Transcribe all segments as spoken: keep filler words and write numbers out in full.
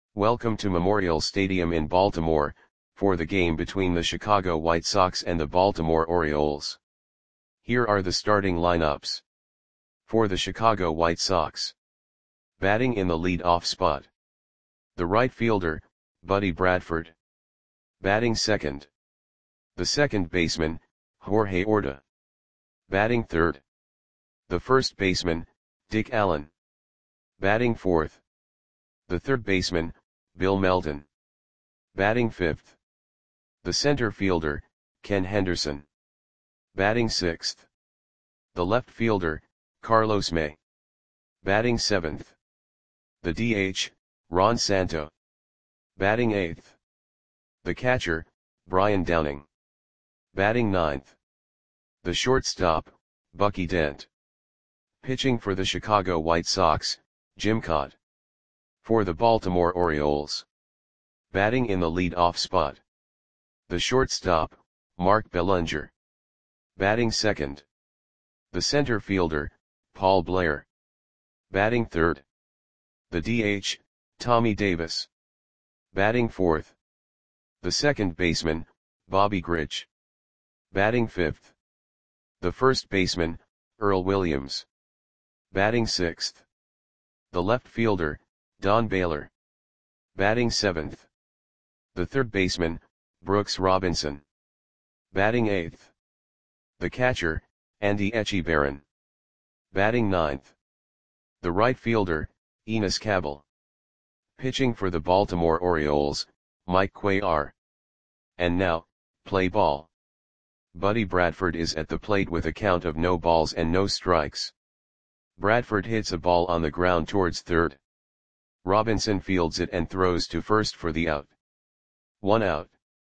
Welcome to Memorial Stadium in Baltimore, for the game between the Chicago White Sox and the Baltimore Orioles. Here are the starting lineups. For the Chicago White Sox. Batting in the lead-off spot. The right fielder, Buddy Bradford. Batting second. The second baseman, Jorge Orta. Batting third. The first baseman, Dick Allen. Batting fourth. The third baseman, Bill Melton. Batting fifth. The center fielder, Ken Henderson. Batting sixth. The left fielder, Carlos May. Batting seventh. The D H, Ron Santo. Batting eighth. The catcher, Brian Downing. Batting ninth. The shortstop, Bucky Dent. Pitching for the Chicago White Sox, Jim Kaat. For the Baltimore Orioles. Batting in the lead-off spot. The shortstop, Mark Belanger. Batting second. The center fielder, Paul Blair. Batting third. The D H, Tommy Davis. Batting fourth. The second baseman, Bobby Grich. Batting fifth. The first baseman, Earl Williams. Batting sixth. The left fielder, Don Baylor. Batting seventh. The third baseman, Brooks Robinson. Batting eighth. The catcher, Andy Etchebarren. Batting ninth. The right fielder, Enos Cabell. Pitching for the Baltimore Orioles, Mike Cuellar. And now, play ball. Buddy Bradford is at the plate with a count of no balls and no strikes. Bradford hits a ball on the ground towards third. Robinson fields it and throws to first for the out. One out.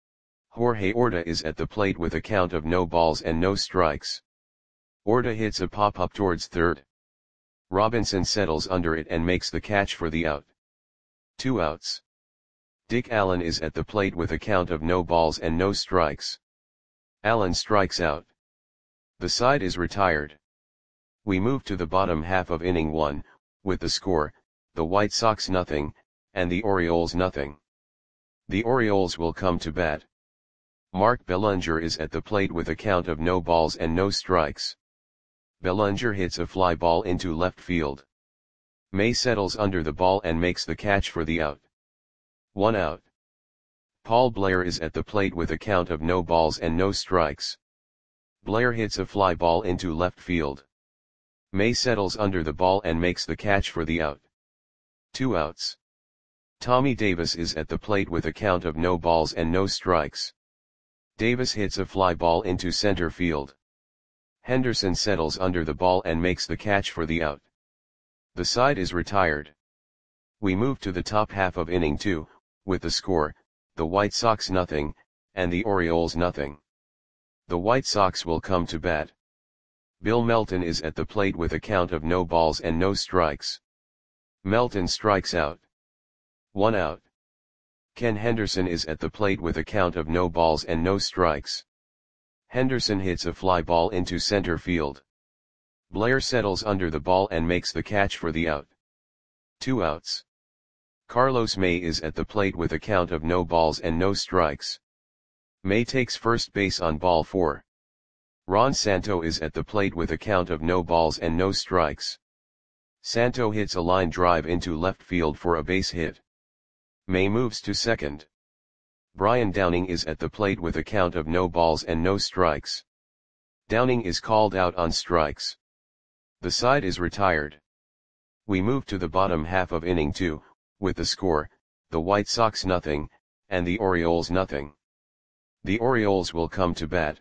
Jorge Orta is at the plate with a count of no balls and no strikes. Orta hits a pop-up towards third. Robinson settles under it and makes the catch for the out. Two outs. Dick Allen is at the plate with a count of no balls and no strikes. Allen strikes out. The side is retired. We move to the bottom half of inning one, with the score, the White Sox nothing, and the Orioles nothing. The Orioles will come to bat. Mark Belanger is at the plate with a count of no balls and no strikes. Belanger hits a fly ball into left field. May settles under the ball and makes the catch for the out. One out. Paul Blair is at the plate with a count of no balls and no strikes. Blair hits a fly ball into left field. May settles under the ball and makes the catch for the out. Two outs. Tommy Davis is at the plate with a count of no balls and no strikes. Davis hits a fly ball into center field. Henderson settles under the ball and makes the catch for the out. The side is retired. We move to the top half of inning two, with the score, the White Sox nothing, and the Orioles nothing. The White Sox will come to bat. Bill Melton is at the plate with a count of no balls and no strikes. Melton strikes out. One out. Ken Henderson is at the plate with a count of no balls and no strikes. Henderson hits a fly ball into center field. Blair settles under the ball and makes the catch for the out. Two outs. Carlos May is at the plate with a count of no balls and no strikes. May takes first base on ball four. Ron Santo is at the plate with a count of no balls and no strikes. Santo hits a line drive into left field for a base hit. May moves to second. Brian Downing is at the plate with a count of no balls and no strikes. Downing is called out on strikes. The side is retired. We move to the bottom half of inning two, with the score, the White Sox nothing, and the Orioles nothing. The Orioles will come to bat.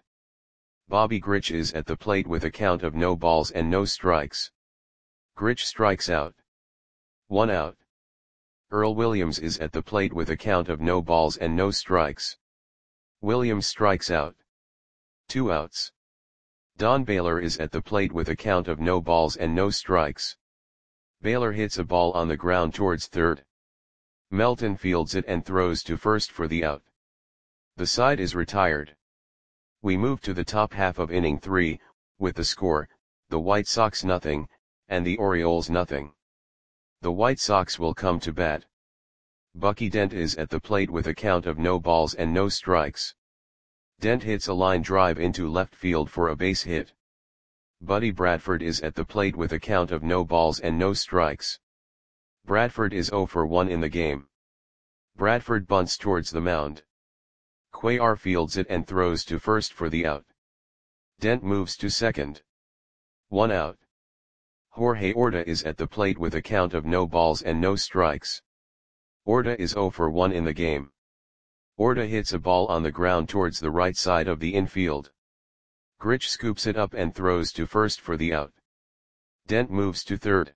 Bobby Grich is at the plate with a count of no balls and no strikes. Grich strikes out. One out. Earl Williams is at the plate with a count of no balls and no strikes. Williams strikes out. Two outs. Don Baylor is at the plate with a count of no balls and no strikes. Baylor hits a ball on the ground towards third. Melton fields it and throws to first for the out. The side is retired. We move to the top half of inning three, with the score, the White Sox nothing, and the Orioles nothing. The White Sox will come to bat. Bucky Dent is at the plate with a count of no balls and no strikes. Dent hits a line drive into left field for a base hit. Buddy Bradford is at the plate with a count of no balls and no strikes. Bradford is oh for one in the game. Bradford bunts towards the mound. Cuellar fields it and throws to first for the out. Dent moves to second. One out. Jorge Orta is at the plate with a count of no balls and no strikes. Orta is oh for one in the game. Orta hits a ball on the ground towards the right side of the infield. Grich scoops it up and throws to first for the out. Dent moves to third.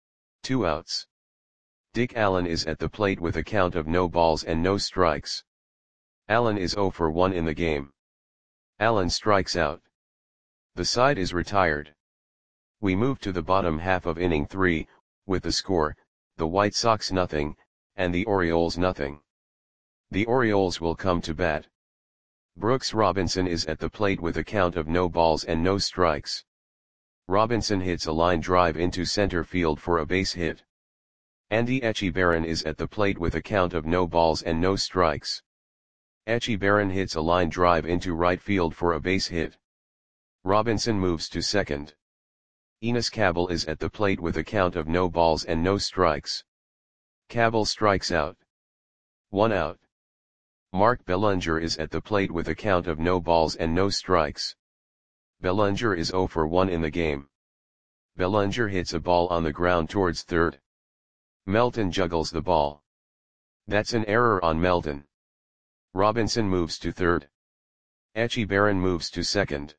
Two outs. Dick Allen is at the plate with a count of no balls and no strikes. Allen is oh for one in the game. Allen strikes out. The side is retired. We move to the bottom half of inning three, with the score, the White Sox nothing, and the Orioles nothing. The Orioles will come to bat. Brooks Robinson is at the plate with a count of no balls and no strikes. Robinson hits a line drive into center field for a base hit. Andy Etchebarren is at the plate with a count of no balls and no strikes. Etchebarren hits a line drive into right field for a base hit. Robinson moves to second. Enos Cabell is at the plate with a count of no balls and no strikes. Cabell strikes out. One out. Mark Bellinger is at the plate with a count of no balls and no strikes. Bellinger is oh for one in the game. Bellinger hits a ball on the ground towards third. Melton juggles the ball. That's an error on Melton. Robinson moves to third. Etchebarren moves to second.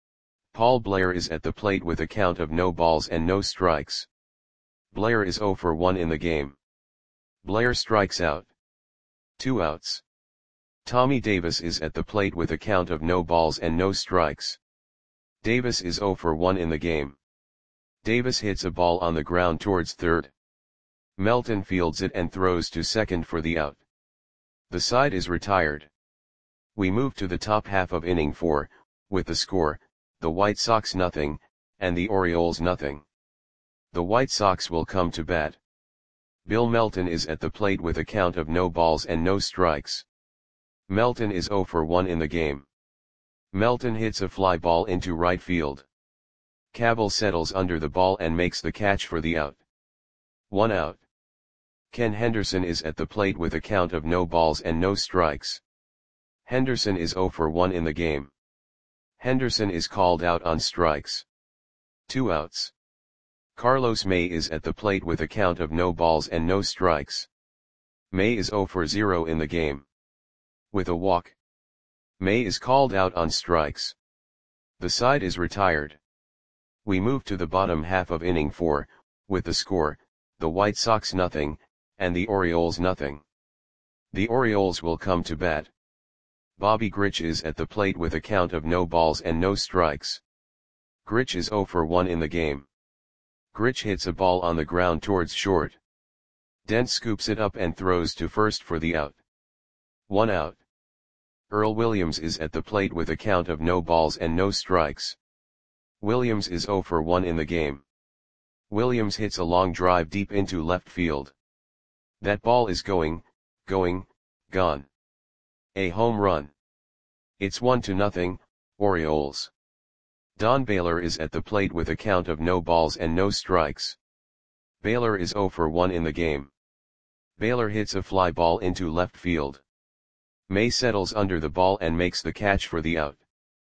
Paul Blair is at the plate with a count of no balls and no strikes. Blair is oh for one in the game. Blair strikes out. Two outs. Tommy Davis is at the plate with a count of no balls and no strikes. Davis is oh for one in the game. Davis hits a ball on the ground towards third. Melton fields it and throws to second for the out. The side is retired. We move to the top half of inning four, with the score, the White Sox nothing, and the Orioles nothing. The White Sox will come to bat. Bill Melton is at the plate with a count of no balls and no strikes. Melton is oh for one in the game. Melton hits a fly ball into right field. Cabell settles under the ball and makes the catch for the out. One out. Ken Henderson is at the plate with a count of no balls and no strikes. Henderson is oh for one in the game. Henderson is called out on strikes. Two outs. Carlos May is at the plate with a count of no balls and no strikes. May is oh for zero in the game. With a walk. May is called out on strikes. The side is retired. We move to the bottom half of inning four, with the score, the White Sox nothing, and the Orioles nothing. The Orioles will come to bat. Bobby Grich is at the plate with a count of no balls and no strikes. Grich is oh for one in the game. Grich hits a ball on the ground towards short. Dent scoops it up and throws to first for the out. One out. Earl Williams is at the plate with a count of no balls and no strikes. Williams is oh for one in the game. Williams hits a long drive deep into left field. That ball is going, going, gone. A home run. It's one to nothing, Orioles. Don Baylor is at the plate with a count of no balls and no strikes. Baylor is oh for one in the game. Baylor hits a fly ball into left field. May settles under the ball and makes the catch for the out.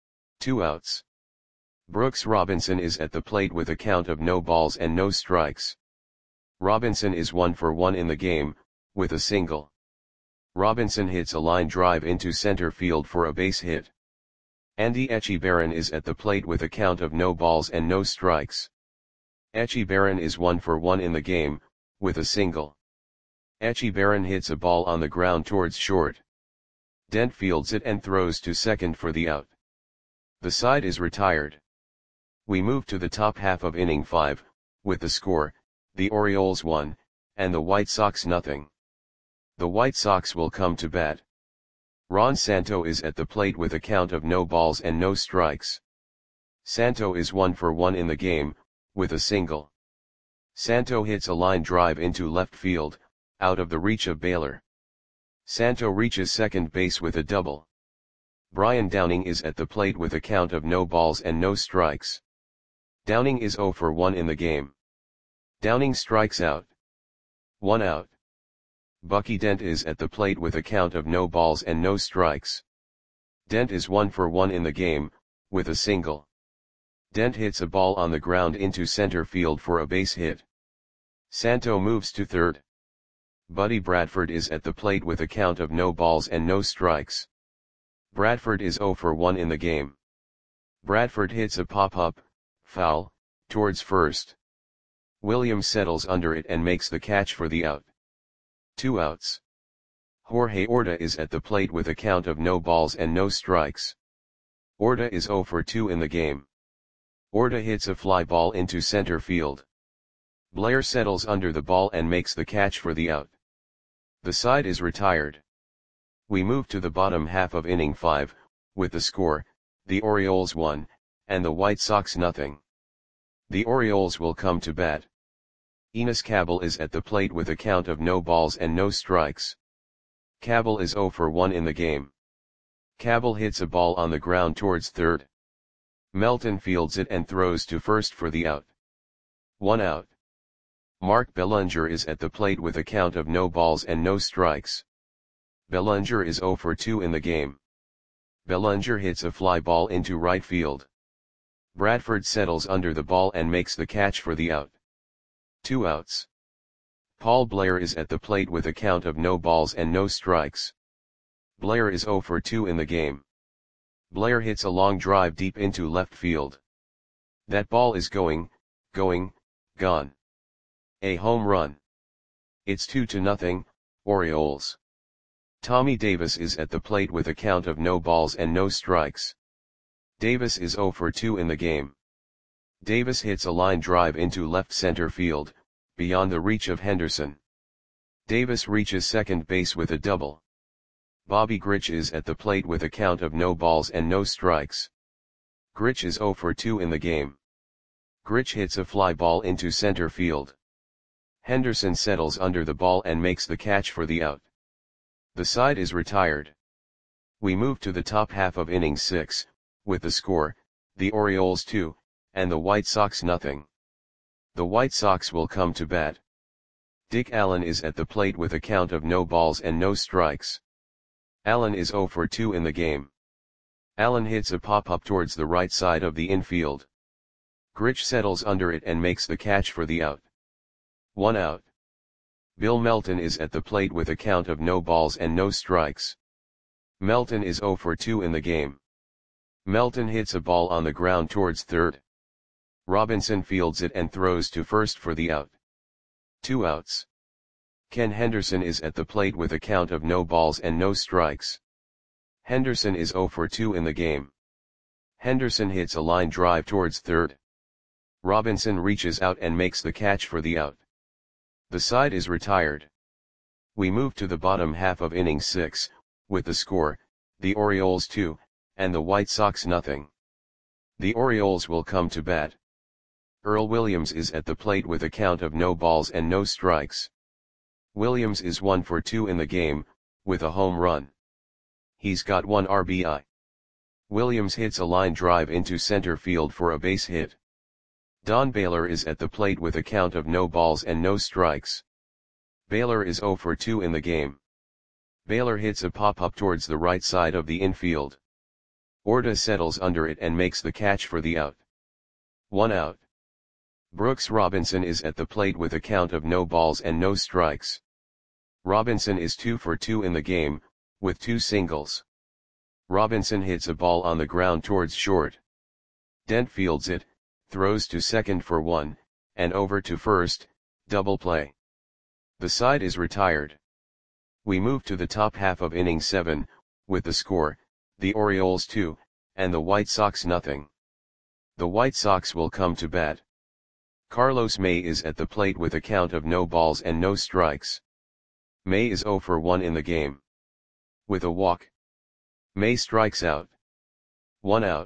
Two outs. Brooks Robinson is at the plate with a count of no balls and no strikes. Robinson is one for one in the game, with a single. Robinson hits a line drive into center field for a base hit. Andy Etchebarren is at the plate with a count of no balls and no strikes. Etchebarren is one for one in the game, with a single. Etchebarren hits a ball on the ground towards short. Dent fields it and throws to second for the out. The side is retired. We move to the top half of inning five, with the score, the Orioles one, and the White Sox nothing. The White Sox will come to bat. Ron Santo is at the plate with a count of no balls and no strikes. Santo is one for one in the game, with a single. Santo hits a line drive into left field, out of the reach of Baylor. Santo reaches second base with a double. Brian Downing is at the plate with a count of no balls and no strikes. Downing is oh for one in the game. Downing strikes out. One out. Bucky Dent is at the plate with a count of no balls and no strikes. Dent is one for one in the game, with a single. Dent hits a ball on the ground into center field for a base hit. Santo moves to third. Buddy Bradford is at the plate with a count of no balls and no strikes. Bradford is oh for one in the game. Bradford hits a pop-up, foul, towards first. Williams settles under it and makes the catch for the out. Two outs. Jorge Orta is at the plate with a count of no balls and no strikes. Orta is oh for two in the game. Orta hits a fly ball into center field. Blair settles under the ball and makes the catch for the out. The side is retired. We move to the bottom half of inning five, with the score, the Orioles one, and the White Sox nothing. The Orioles will come to bat. Enos Cabell is at the plate with a count of no balls and no strikes. Cabell is oh for one in the game. Cabell hits a ball on the ground towards third. Melton fields it and throws to first for the out. One out. Mark Bellinger is at the plate with a count of no balls and no strikes. Bellinger is oh for two in the game. Bellinger hits a fly ball into right field. Bradford settles under the ball and makes the catch for the out. Two outs. Paul Blair is at the plate with a count of no balls and no strikes. Blair is oh for two in the game. Blair hits a long drive deep into left field. That ball is going, going, gone. A home run. It's two to nothing, Orioles. Tommy Davis is at the plate with a count of no balls and no strikes. Davis is oh for two in the game. Davis hits a line drive into left center field, beyond the reach of Henderson. Davis reaches second base with a double. Bobby Grich is at the plate with a count of no balls and no strikes. Grich is oh for two in the game. Grich hits a fly ball into center field. Henderson settles under the ball and makes the catch for the out. The side is retired. We move to the top half of inning six, with the score, the Orioles two, and the White Sox nothing. The White Sox will come to bat. Dick Allen is at the plate with a count of no balls and no strikes. Allen is oh for two in the game. Allen hits a pop-up towards the right side of the infield. Grich settles under it and makes the catch for the out. One out. Bill Melton is at the plate with a count of no balls and no strikes. Melton is oh for two in the game. Melton hits a ball on the ground towards third. Robinson fields it and throws to first for the out. Two outs. Ken Henderson is at the plate with a count of no balls and no strikes. Henderson is oh for two in the game. Henderson hits a line drive towards third. Robinson reaches out and makes the catch for the out. The side is retired. We move to the bottom half of inning six, with the score, the Orioles two, and the White Sox nothing. The Orioles will come to bat. Earl Williams is at the plate with a count of no balls and no strikes. Williams is one for two in the game, with a home run. He's got one R B I. Williams hits a line drive into center field for a base hit. Don Baylor is at the plate with a count of no balls and no strikes. Baylor is oh for two in the game. Baylor hits a pop-up towards the right side of the infield. Orta settles under it and makes the catch for the out. One out. Brooks Robinson is at the plate with a count of no balls and no strikes. Robinson is two for two in the game, with two singles. Robinson hits a ball on the ground towards short. Dent fields it, throws to second for one, and over to first, double play. The side is retired. We move to the top half of inning seven, with the score, the Orioles two, and the White Sox nothing. The White Sox will come to bat. Carlos May is at the plate with a count of no balls and no strikes. May is oh for one in the game. With a walk. May strikes out. One out.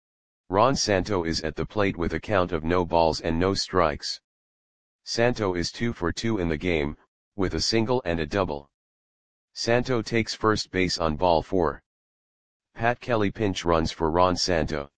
Ron Santo is at the plate with a count of no balls and no strikes. Santo is two for two in the game, with a single and a double. Santo takes first base on ball four. Pat Kelly pinch runs for Ron Santo.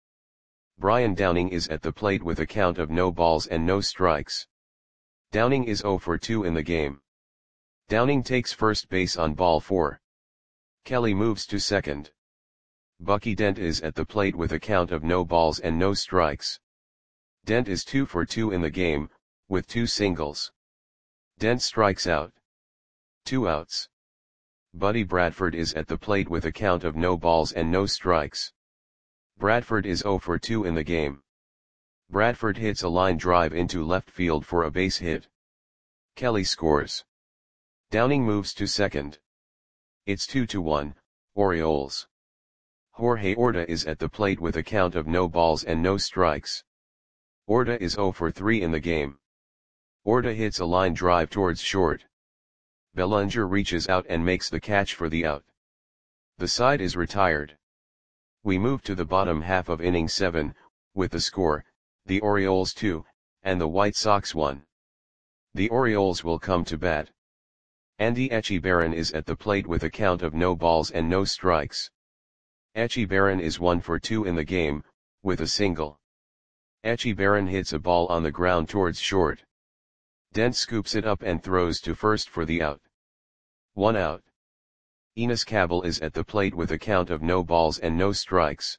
Brian Downing is at the plate with a count of no balls and no strikes. Downing is oh for two in the game. Downing takes first base on ball four. Kelly moves to second. Bucky Dent is at the plate with a count of no balls and no strikes. Dent is two for two in the game, with two singles. Dent strikes out. Two outs. Buddy Bradford is at the plate with a count of no balls and no strikes. Bradford is oh for two in the game. Bradford hits a line drive into left field for a base hit. Kelly scores. Downing moves to second. It's two to one, Orioles. Jorge Orta is at the plate with a count of no balls and no strikes. Orta is oh for three in the game. Orta hits a line drive towards short. Bellinger reaches out and makes the catch for the out. The side is retired. We move to the bottom half of inning seven, with the score, the Orioles two, and the White Sox one. The Orioles will come to bat. Andy Etchebarren is at the plate with a count of no balls and no strikes. Etchebarren is one for two in the game, with a single. Etchebarren hits a ball on the ground towards short. Dent scoops it up and throws to first for the out. One out. Enos Cabell is at the plate with a count of no balls and no strikes.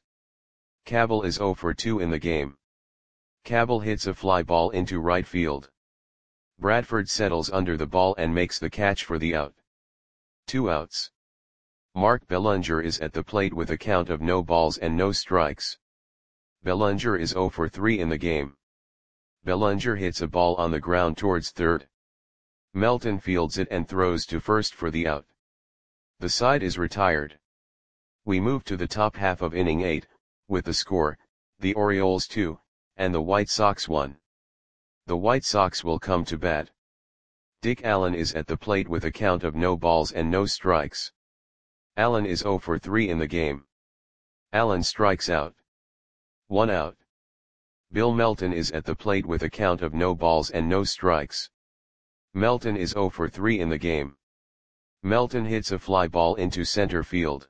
Cabell is oh for two in the game. Cabell hits a fly ball into right field. Bradford settles under the ball and makes the catch for the out. Two outs. Mark Bellinger is at the plate with a count of no balls and no strikes. Bellinger is oh for three in the game. Bellinger hits a ball on the ground towards third. Melton fields it and throws to first for the out. The side is retired. We move to the top half of inning eight, with the score, the Orioles two, and the White Sox one. The White Sox will come to bat. Dick Allen is at the plate with a count of no balls and no strikes. Allen is oh for three in the game. Allen strikes out. One out. Bill Melton is at the plate with a count of no balls and no strikes. Melton is oh for three in the game. Melton hits a fly ball into center field.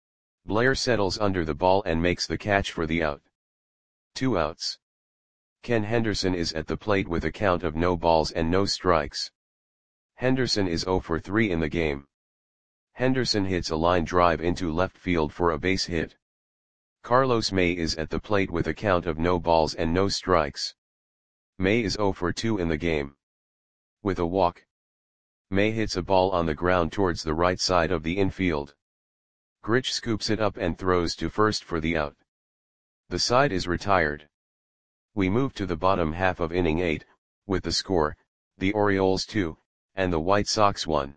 Blair settles under the ball and makes the catch for the out. Two outs. Ken Henderson is at the plate with a count of no balls and no strikes. Henderson is oh for three in the game. Henderson hits a line drive into left field for a base hit. Carlos May is at the plate with a count of no balls and no strikes. May is oh for two in the game. With a walk. May hits a ball on the ground towards the right side of the infield. Grich scoops it up and throws to first for the out. The side is retired. We move to the bottom half of inning eight, with the score, the Orioles two, and the White Sox one.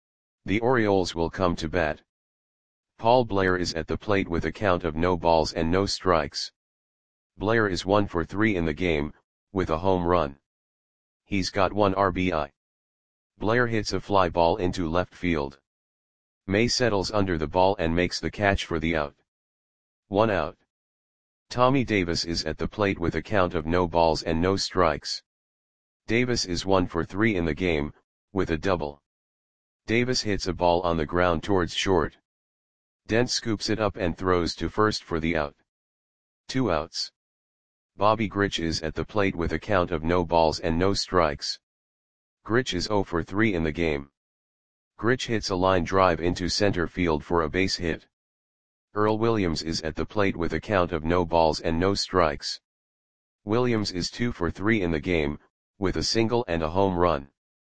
The Orioles will come to bat. Paul Blair is at the plate with a count of no balls and no strikes. Blair is one for three in the game, with a home run. He's got one R B I. Blair hits a fly ball into left field. May settles under the ball and makes the catch for the out. One out. Tommy Davis is at the plate with a count of no balls and no strikes. Davis is one for three in the game, with a double. Davis hits a ball on the ground towards short. Dent scoops it up and throws to first for the out. Two outs. Bobby Grich is at the plate with a count of no balls and no strikes. Grich is oh for three in the game. Grich hits a line drive into center field for a base hit. Earl Williams is at the plate with a count of no balls and no strikes. Williams is two for three in the game, with a single and a home run.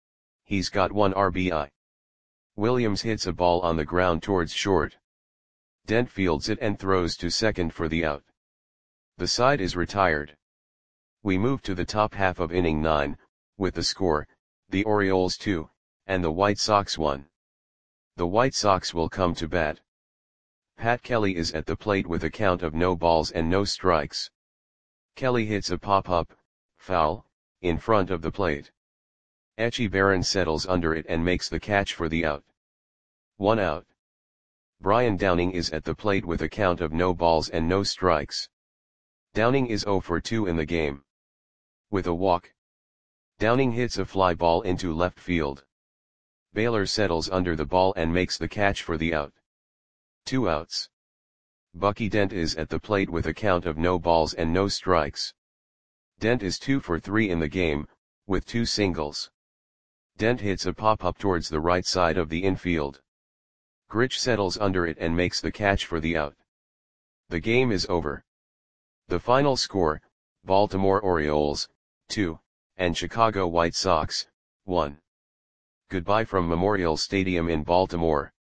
He's got one R B I. Williams hits a ball on the ground towards short. Dent fields it and throws to second for the out. The side is retired. We move to the top half of inning nine, with the score, the Orioles two, and the White Sox one. The White Sox will come to bat. Pat Kelly is at the plate with a count of no balls and no strikes. Kelly hits a pop-up, foul, in front of the plate. Etchebarren settles under it and makes the catch for the out. One out. Brian Downing is at the plate with a count of no balls and no strikes. Downing is oh for two in the game. With a walk. Downing hits a fly ball into left field. Baylor settles under the ball and makes the catch for the out. Two outs. Bucky Dent is at the plate with a count of no balls and no strikes. Dent is two for three in the game, with two singles. Dent hits a pop-up towards the right side of the infield. Grich settles under it and makes the catch for the out. The game is over. The final score, Baltimore Orioles, two, and Chicago White Sox, one. Goodbye from Memorial Stadium in Baltimore.